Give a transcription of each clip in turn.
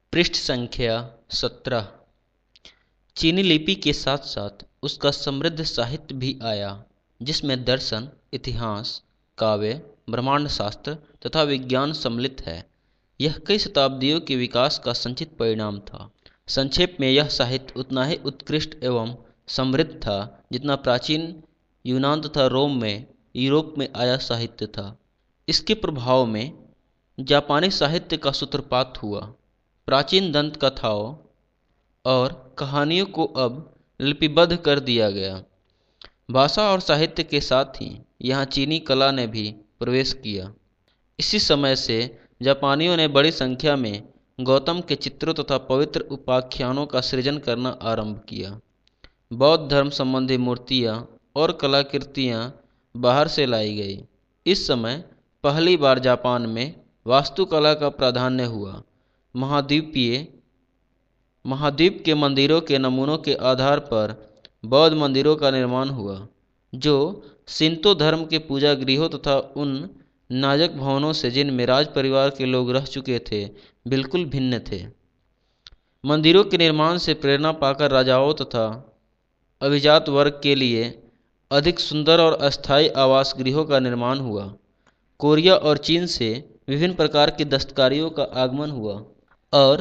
पृष्ठ संख्या 17। चीनी लिपि के साथ साथ उसका समृद्ध साहित्य भी आया, जिसमें दर्शन, इतिहास, काव्य, ब्रह्मांड शास्त्र तथा विज्ञान सम्मिलित है। यह कई शताब्दियों के विकास का संचित परिणाम था। संक्षेप में यह साहित्य उतना ही उत्कृष्ट एवं समृद्ध था जितना प्राचीन यूनान तथा रोम में यूरोप में आया साहित्य था। इसके प्रभाव में जापानी साहित्य का सूत्रपात हुआ। प्राचीन दंत कथाओं और कहानियों को अब लिपिबद्ध कर दिया गया। भाषा और साहित्य के साथ ही यहाँ चीनी कला ने भी प्रवेश किया। इसी समय से जापानियों ने बड़ी संख्या में गौतम के चित्रों तथा पवित्र उपाख्यानों का सृजन करना आरंभ किया। बौद्ध धर्म संबंधी मूर्तियाँ और कलाकृतियाँ बाहर से लाई गई। इस समय पहली बार जापान में वास्तुकला का प्राधान्य हुआ। महाद्वीप के मंदिरों के नमूनों के आधार पर बौद्ध मंदिरों का निर्माण हुआ, जो शिंतो धर्म के पूजा गृहों तथा उन नाजक भवनों से जिनमें राज परिवार के लोग रह चुके थे बिल्कुल भिन्न थे। मंदिरों के निर्माण से प्रेरणा पाकर राजाओं तथा अभिजात वर्ग के लिए अधिक सुंदर और अस्थायी आवास गृहों का निर्माण हुआ। कोरिया और चीन से विभिन्न प्रकार की दस्तकारियों का आगमन हुआ और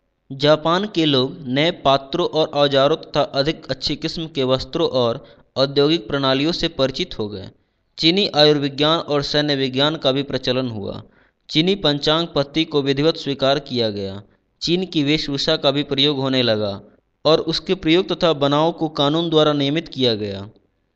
जापान के लोग नए पात्रों और औजारों तथा अधिक अच्छी किस्म के वस्त्रों और औद्योगिक प्रणालियों से परिचित हो गए। चीनी आयुर्विज्ञान और सैन्य विज्ञान का भी प्रचलन हुआ। चीनी पंचांग पद्धति को विधिवत स्वीकार किया गया। चीन की वेशभूषा का भी प्रयोग होने लगा और उसके प्रयोग तथा बनाव को कानून द्वारा नियमित किया गया।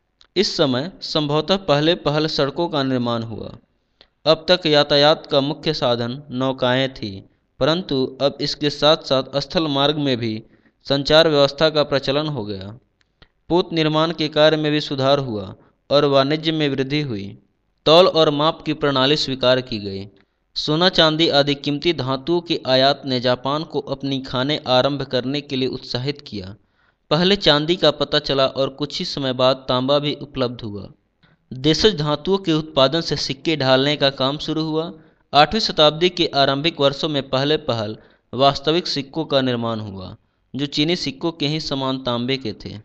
इस समय संभवतः पहल सड़कों का निर्माण हुआ। अब तक यातायात का मुख्य साधन नौकाएं थी, परंतु अब इसके साथ साथ स्थल मार्ग में भी संचार व्यवस्था का प्रचलन हो गया। पोत निर्माण के कार्य में भी सुधार हुआ और वाणिज्य में वृद्धि हुई। तौल और माप की प्रणाली स्वीकार की गई। सोना, चांदी आदि कीमती धातुओं के आयात ने जापान को अपनी खानें आरंभ करने के लिए उत्साहित किया। पहले चांदी का पता चला और कुछ ही समय बाद तांबा भी उपलब्ध हुआ। देशज धातुओं के उत्पादन से सिक्के ढालने का काम शुरू हुआ। 8वीं शताब्दी के आरंभिक वर्षों में पहल वास्तविक सिक्कों का निर्माण हुआ, जो चीनी सिक्कों के ही समान तांबे के थे।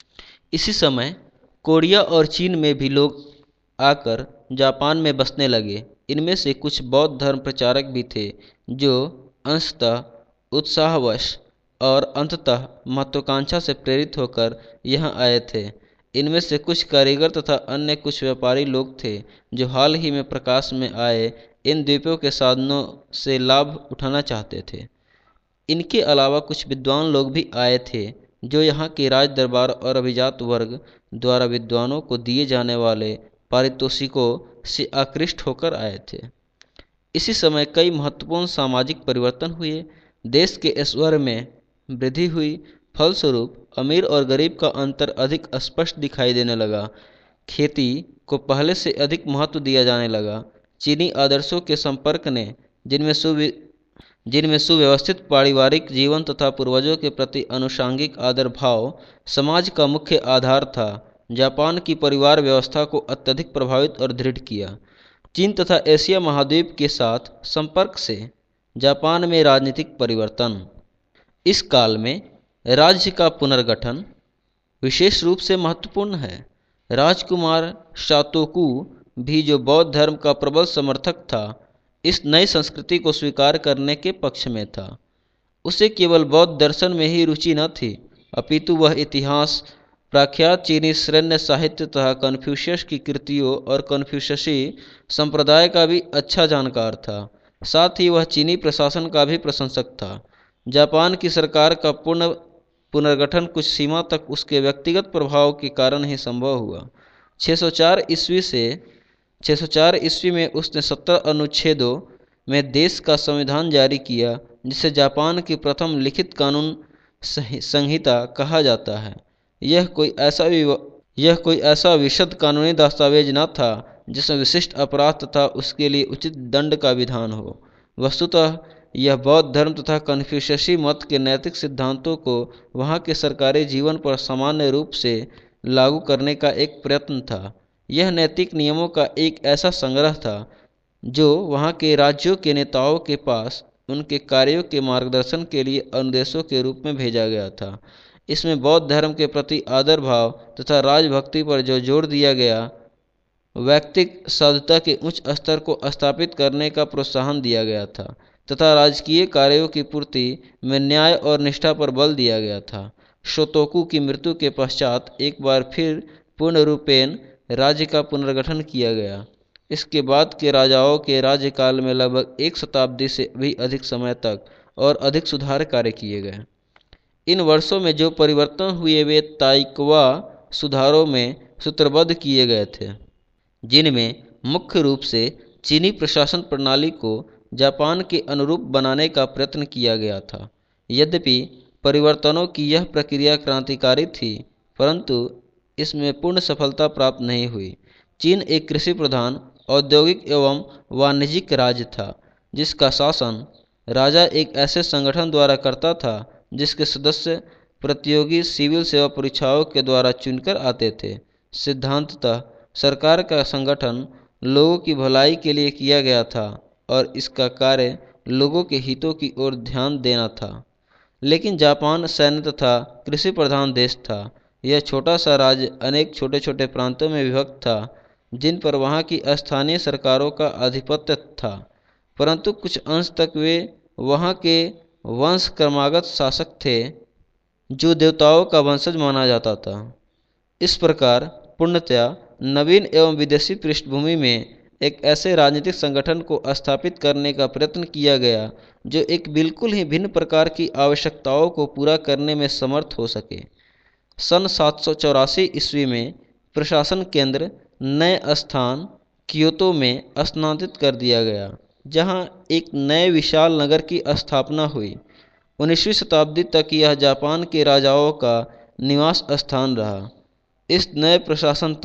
इसी समय कोरिया और चीन में भी लोग आकर जापान में बसने लगे। इनमें से कुछ बौद्ध धर्म प्रचारक भी थे, जो अंशतः उत्साहवश और अंततः महत्वाकांक्षा से प्रेरित होकर यहाँ आए थे। इनमें से कुछ कारीगर तथा अन्य कुछ व्यापारी लोग थे, जो हाल ही में प्रकाश में आए इन द्वीपों के साधनों से लाभ उठाना चाहते थे। इनके अलावा कुछ विद्वान लोग भी आए थे, जो यहाँ के राज दरबार और अभिजात वर्ग द्वारा विद्वानों को दिए जाने वाले पारितोषिकों से आकृष्ट होकर आए थे। इसी समय कई महत्वपूर्ण सामाजिक परिवर्तन हुए। देश के ऐश्वर्य में वृद्धि हुई। फलस्वरूप अमीर और गरीब का अंतर अधिक स्पष्ट दिखाई देने लगा। खेती को पहले से अधिक महत्व दिया जाने लगा। चीनी आदर्शों के संपर्क ने जिनमें सुव्यवस्थित पारिवारिक जीवन तथा पूर्वजों के प्रति अनुषांगिक आदर भाव समाज का मुख्य आधार था, जापान की परिवार व्यवस्था को अत्यधिक प्रभावित और दृढ़ किया। चीन तथा एशिया महाद्वीप के साथ संपर्क से जापान में राजनीतिक परिवर्तन। इस काल में राज्य का पुनर्गठन विशेष रूप से महत्वपूर्ण है। राजकुमार शातोकू भी, जो बौद्ध धर्म का प्रबल समर्थक था, इस नई संस्कृति को स्वीकार करने के पक्ष में था। उसे केवल बौद्ध दर्शन में ही रुचि न थी, अपितु वह इतिहास, प्रख्यात चीनी सैन्य साहित्य तथा कन्फ्यूशियस की कृतियों और कन्फ्यूशियसी संप्रदाय का भी अच्छा जानकार था। साथ ही वह चीनी प्रशासन का भी प्रशंसक था। जापान की सरकार का पुनर्गठन कुछ सीमा तक उसके व्यक्तिगत प्रभाव के कारण ही संभव हुआ। 604 ईस्वी में उसने 17 अनुच्छेदों में देश का संविधान जारी किया, जिसे जापान की प्रथम लिखित कानून संहिता कहा जाता है। यह कोई ऐसा विशद कानूनी दस्तावेज न था जिसमें विशिष्ट अपराध तथा उसके लिए उचित दंड का विधान हो। वस्तुतः यह बौद्ध धर्म तथा कन्फ्यूशियसी मत के नैतिक सिद्धांतों को वहाँ के सरकारी जीवन पर सामान्य रूप से लागू करने का एक प्रयत्न था। यह नैतिक नियमों का एक ऐसा संग्रह था जो वहाँ के राज्यों के नेताओं के पास उनके कार्यों के मार्गदर्शन के लिए अनुदेशों के रूप में भेजा गया था। इसमें बौद्ध धर्म के प्रति आदर भाव तथा राजभक्ति पर जो जोर दिया गया, व्यक्तिक साधुता के उच्च स्तर को स्थापित करने का प्रोत्साहन दिया गया था तथा राजकीय कार्यों की पूर्ति में न्याय और निष्ठा पर बल दिया गया था। शोतोकू की मृत्यु के पश्चात एक बार फिर पूर्ण रूपेण राज्य का पुनर्गठन किया गया। इसके बाद के राजाओं के राज्यकाल में लगभग एक शताब्दी से भी अधिक समय तक और अधिक सुधार कार्य किए गए। इन वर्षों में जो परिवर्तन हुए वे ताइकवा सुधारों में सूत्रबद्ध किए गए थे, जिनमें मुख्य रूप से चीनी प्रशासन प्रणाली को जापान के अनुरूप बनाने का प्रयत्न किया गया था। यद्यपि परिवर्तनों की यह प्रक्रिया क्रांतिकारी थी, परंतु इसमें पूर्ण सफलता प्राप्त नहीं हुई। चीन एक कृषि प्रधान औद्योगिक एवं वाणिज्यिक राज्य था, जिसका शासन राजा एक ऐसे संगठन द्वारा करता था जिसके सदस्य प्रतियोगी सिविल सेवा परीक्षाओं के द्वारा चुनकर आते थे। सिद्धांततः सरकार का संगठन लोगों की भलाई के लिए किया गया था और इसका कार्य लोगों के हितों की ओर ध्यान देना था। लेकिन जापान सैन्य तथा कृषि प्रधान देश था। यह छोटा सा राज्य अनेक छोटे छोटे प्रांतों में विभक्त था, जिन पर वहाँ की स्थानीय सरकारों का आधिपत्य था, परंतु कुछ अंश तक वे वहाँ के वंश क्रमागत शासक थे जो देवताओं का वंशज माना जाता था। इस प्रकार पूर्णतया नवीन एवं विदेशी पृष्ठभूमि में एक ऐसे राजनीतिक संगठन को स्थापित करने का प्रयत्न किया गया जो एक बिल्कुल ही भिन्न प्रकार की आवश्यकताओं को पूरा करने में समर्थ हो सके। सन 784 ईस्वी में प्रशासन केंद्र नए स्थान क्योतो में स्थानांतरित कर दिया गया, जहां एक नए विशाल नगर की स्थापना हुई। 19वीं शताब्दी तक यह जापान के राजाओं का निवास स्थान रहा। इस नए प्रशासन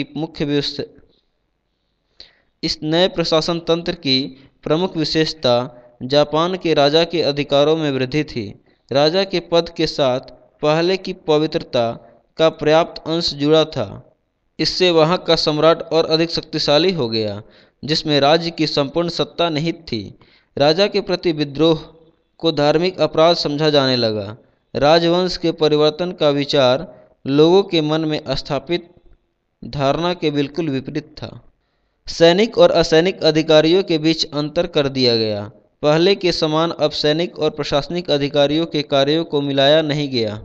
तंत्र की प्रमुख विशेषता जापान के राजा के अधिकारों में वृद्धि थी। राजा के पद के साथ पहले की पवित्रता का पर्याप्त अंश जुड़ा था। इससे वहाँ का सम्राट और अधिक शक्तिशाली हो गया, जिसमें राज्य की संपूर्ण सत्ता निहित थी। राजा के प्रति विद्रोह को धार्मिक अपराध समझा जाने लगा। राजवंश के परिवर्तन का विचार लोगों के मन में स्थापित धारणा के बिल्कुल विपरीत था। सैनिक और असैनिक अधिकारियों के बीच अंतर कर दिया गया। पहले के समान अब सैनिक और प्रशासनिक अधिकारियों के कार्यों को मिलाया नहीं गया।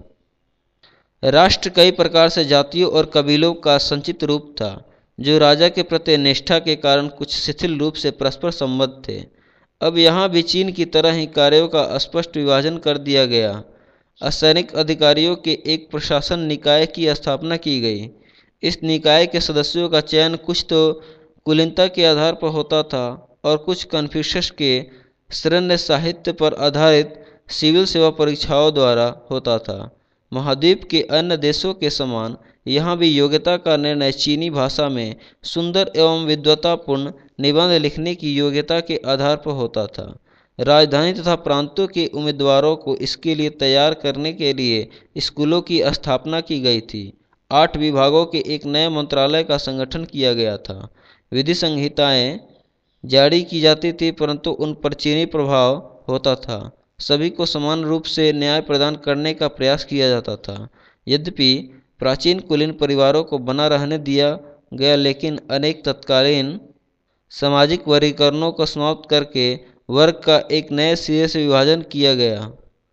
राष्ट्र कई प्रकार से जातियों और कबीलों का संचित रूप था, जो राजा के प्रति निष्ठा के कारण कुछ शिथिल रूप से परस्पर संबद्ध थे। अब यहाँ भी चीन की तरह ही कार्यों का स्पष्ट विभाजन कर दिया गया। असैनिक अधिकारियों के एक प्रशासन निकाय की स्थापना की गई। इस निकाय के सदस्यों का चयन कुछ तो कुलीनता के आधार पर होता था और कुछ कन्फ्यूशस के शरण्य साहित्य पर आधारित सिविल सेवा परीक्षाओं द्वारा होता था। महाद्वीप के अन्य देशों के समान यहाँ भी योग्यता का निर्णय चीनी भाषा में सुंदर एवं विद्वतापूर्ण निबंध लिखने की योग्यता के आधार पर होता था। राजधानी तथा प्रांतों के उम्मीदवारों को इसके लिए तैयार करने के लिए स्कूलों की स्थापना की गई थी। 8 विभागों के एक नए मंत्रालय का संगठन किया गया था। विधि संहिताएं जारी की जाती थी, परंतु उन पर चीनी प्रभाव होता था। सभी को समान रूप से न्याय प्रदान करने का प्रयास किया जाता था। यद्यपि प्राचीन कुलीन परिवारों को बना रहने दिया गया, लेकिन अनेक तत्कालीन सामाजिक वर्गीकरणों को समाप्त करके वर्ग का एक नए सिरे से विभाजन किया गया।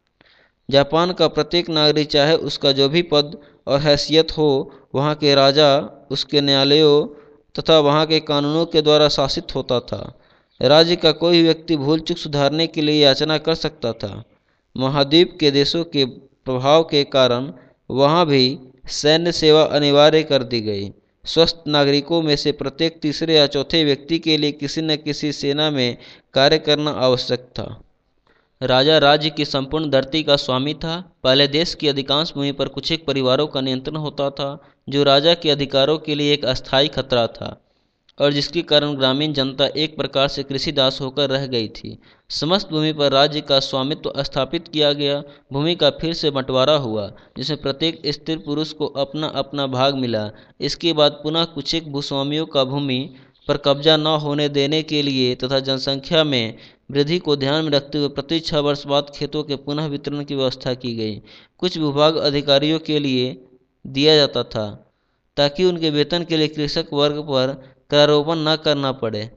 जापान का प्रत्येक नागरिक, चाहे उसका जो भी पद और हैसियत हो, वहाँ के राजा, उसके न्यायालयों तथा वहाँ के कानूनों के द्वारा शासित होता था। राज्य का कोई व्यक्ति भूल चूक सुधारने के लिए याचना कर सकता था। महाद्वीप के देशों के प्रभाव के कारण वहाँ भी सैन्य सेवा अनिवार्य कर दी गई। स्वस्थ नागरिकों में से प्रत्येक तीसरे या चौथे व्यक्ति के लिए किसी न किसी सेना में कार्य करना आवश्यक था। राजा राज्य की संपूर्ण धरती का स्वामी था। पहले देश की अधिकांश भूमि पर कुछ एक परिवारों का नियंत्रण होता था, जो राजा के अधिकारों के लिए एक अस्थायी खतरा था और जिसके कारण ग्रामीण जनता एक प्रकार से कृषि दास होकर रह गई थी। समस्त भूमि पर राज्य का स्वामित्व स्थापित किया गया। भूमि का फिर से बंटवारा हुआ, जिसमें प्रत्येक स्त्री पुरुष को अपना अपना भाग मिला। इसके बाद पुनः कुछ एक भूस्वामियों का भूमि पर कब्जा न होने देने के लिए तथा जनसंख्या में वृद्धि को ध्यान में रखते हुए प्रति 6 वर्ष बाद खेतों के पुनः वितरण की व्यवस्था की गई। कुछ भूभाग अधिकारियों के लिए दिया जाता था ताकि उनके वेतन के लिए कृषक वर्ग पर करारोपण न करना पड़े।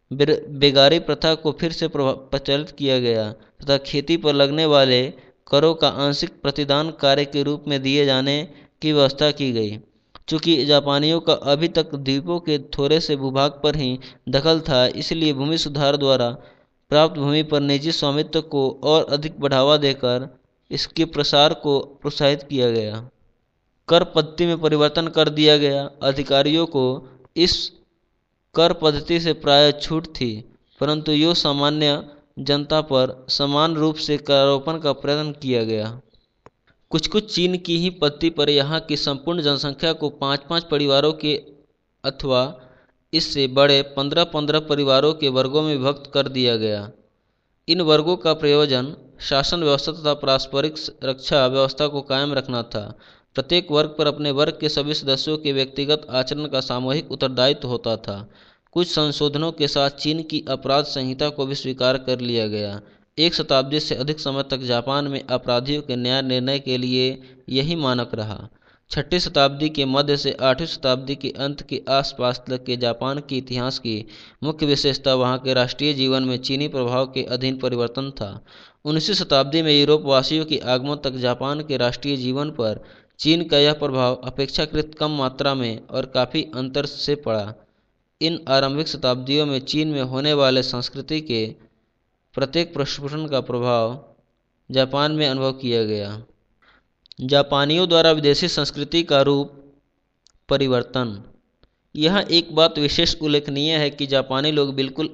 बेगारी प्रथा को फिर से प्रचलित किया गया तथा खेती पर लगने वाले करों का आंशिक प्रतिदान कार्य के रूप में दिए जाने की व्यवस्था की गई। चूँकि जापानियों का अभी तक द्वीपों के थोड़े से भूभाग पर ही दखल था, इसलिए भूमि सुधार द्वारा प्राप्त भूमि पर निजी स्वामित्व को और अधिक बढ़ावा देकर इसके प्रसार को प्रोत्साहित किया गया। कर पद्धति में परिवर्तन कर दिया गया। अधिकारियों को इस कर पद्धति से प्रायः छूट थी, परंतु यो सामान्य जनता पर समान रूप से करारोपण का प्रयत्न किया गया। कुछ चीन की ही पद्धति पर यहाँ की संपूर्ण जनसंख्या को 5-5 परिवारों के अथवा इससे बड़े 15-15 परिवारों के वर्गों में विभक्त कर दिया गया। इन वर्गों का प्रयोजन शासन व्यवस्था तथा पारस्परिक रक्षा व्यवस्था को कायम रखना था। प्रत्येक वर्ग पर अपने वर्ग के सभी सदस्यों के व्यक्तिगत आचरण का सामूहिक उत्तरदायित्व होता था। कुछ संशोधनों के साथ चीन की अपराध संहिता को भी स्वीकार कर लिया गया। 1 शताब्दी से अधिक समय तक जापान में अपराधियों के न्याय निर्णय के लिए यही मानक रहा। 6ठी शताब्दी के मध्य से 8वीं शताब्दी के अंत के आसपास तक के जापान के इतिहास की मुख्य विशेषता वहाँ के राष्ट्रीय जीवन में चीनी प्रभाव के अधीन परिवर्तन था। 19वीं शताब्दी में यूरोप वासियों के आगमन तक जापान के राष्ट्रीय जीवन पर चीन का यह प्रभाव अपेक्षाकृत कम मात्रा में और काफ़ी अंतर से पड़ा। इन आरंभिक शताब्दियों में चीन में होने वाले संस्कृति के प्रत्येक प्रस्फुटन का प्रभाव जापान में अनुभव किया गया। जापानियों द्वारा विदेशी संस्कृति का रूप परिवर्तन। यहाँ एक बात विशेष उल्लेखनीय है कि जापानी लोग बिल्कुल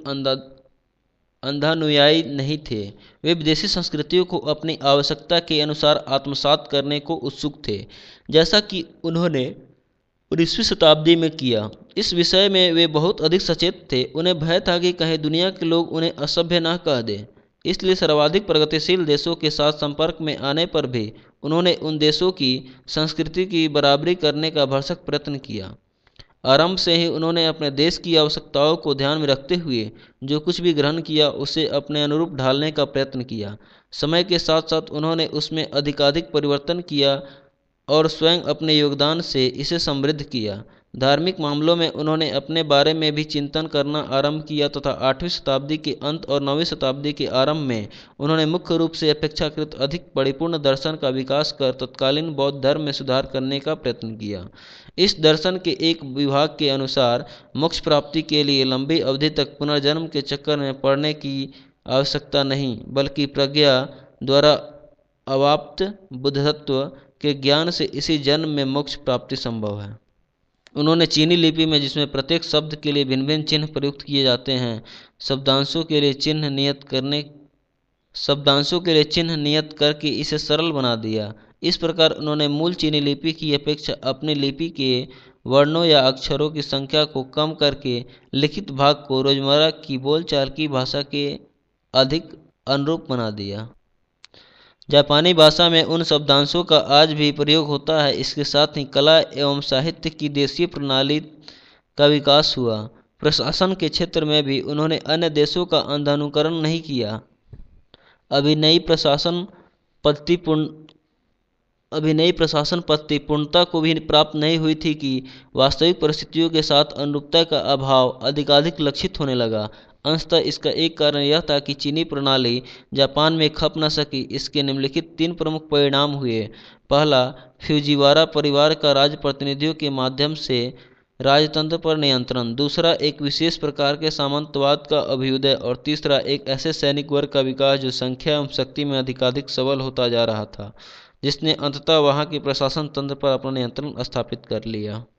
अंधानुयायी नहीं थे। वे विदेशी संस्कृतियों को अपनी आवश्यकता के अनुसार आत्मसात करने को उत्सुक थे, जैसा कि उन्होंने 19वीं शताब्दी में किया। इस विषय में वे बहुत अधिक सचेत थे। उन्हें भय था कि कहीं दुनिया के लोग उन्हें असभ्य न कह दें। इसलिए सर्वाधिक प्रगतिशील देशों के साथ संपर्क में आने पर भी उन्होंने उन देशों की संस्कृति की बराबरी करने का भरसक प्रयत्न किया। आरंभ से ही उन्होंने अपने देश की आवश्यकताओं को ध्यान में रखते हुए जो कुछ भी ग्रहण किया उसे अपने अनुरूप ढालने का प्रयत्न किया। समय के साथ साथ उन्होंने उसमें अधिकाधिक परिवर्तन किया और स्वयं अपने योगदान से इसे समृद्ध किया। धार्मिक मामलों में उन्होंने अपने बारे में भी चिंतन करना आरंभ किया तथा 8वीं शताब्दी के अंत और 9वीं शताब्दी के आरंभ में उन्होंने मुख्य रूप से अपेक्षाकृत अधिक परिपूर्ण दर्शन का विकास कर तत्कालीन बौद्ध धर्म में सुधार करने का प्रयत्न किया। इस दर्शन के एक विभाग के अनुसार मोक्ष प्राप्ति के लिए लंबी अवधि तक पुनर्जन्म के चक्कर में पड़ने की आवश्यकता नहीं, बल्कि प्रज्ञा द्वारा अवाप्त बुद्धत्व के ज्ञान से इसी जन्म में मोक्ष प्राप्ति संभव है। उन्होंने चीनी लिपि में, जिसमें प्रत्येक शब्द के लिए भिन्न भिन्न चिन्ह प्रयुक्त किए जाते हैं, शब्दांशों के लिए चिन्ह नियत करके इसे सरल बना दिया। इस प्रकार उन्होंने मूल चीनी लिपि की अपेक्षा अपनी लिपि के वर्णों या अक्षरों की संख्या को कम करके लिखित भाग को रोजमर्रा की बोलचाल की भाषा के अधिक अनुरूप बना दिया। जापानी भाषा में उन शब्दांशों का आज भी प्रयोग होता है। इसके साथ ही कला एवं साहित्य की देशीय प्रणाली का विकास हुआ। प्रशासन के क्षेत्र में भी उन्होंने अन्य देशों का अंधानुकरण नहीं किया। अभी नई प्रशासन पद्धति पूर्णता को भी प्राप्त नहीं हुई थी कि वास्तविक परिस्थितियों के साथ अनुरूपता का अभाव अधिकाधिक लक्षित होने लगा। अंततः इसका एक कारण यह था कि चीनी प्रणाली जापान में खप न सकी। इसके निम्नलिखित 3 प्रमुख परिणाम हुए। पहला, फ्यूजिवारा परिवार का राज्य प्रतिनिधियों के माध्यम से राजतंत्र पर नियंत्रण। दूसरा, एक विशेष प्रकार के सामंतवाद का अभ्युदय। और तीसरा, एक ऐसे सैनिक वर्ग का विकास जो संख्या एवं शक्ति में अधिकाधिक सबल होता जा रहा था, जिसने अंततः वहाँ के प्रशासन तंत्र पर अपना नियंत्रण स्थापित कर लिया।